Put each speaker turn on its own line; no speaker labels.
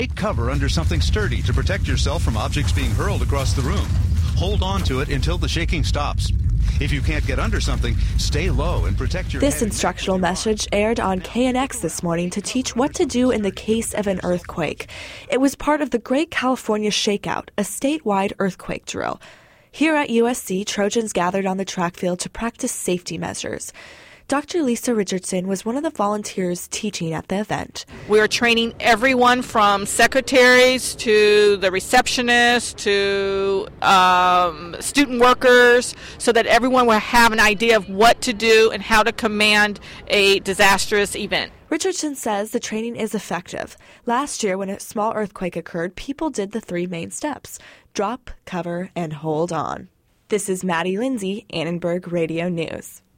Take cover under something sturdy to protect yourself from objects being hurled across the room. Hold on to it until the shaking stops. If you can't get under something, stay low and protect your head.
This instructional message aired on KNX this morning to teach what to do in the case of an earthquake. It was part of the Great California Shakeout, a statewide earthquake drill. Here at USC, Trojans gathered on the track field to practice safety measures. Dr. Lisa Richardson was one of the volunteers teaching at the event.
We are training everyone from secretaries to the receptionists to student workers so that everyone will have an idea of what to do and how to command a disastrous event.
Richardson says the training is effective. Last year, when a small earthquake occurred, people did the 3 main steps: drop, cover, and hold on. This is Maddie Lindsay, Annenberg Radio News.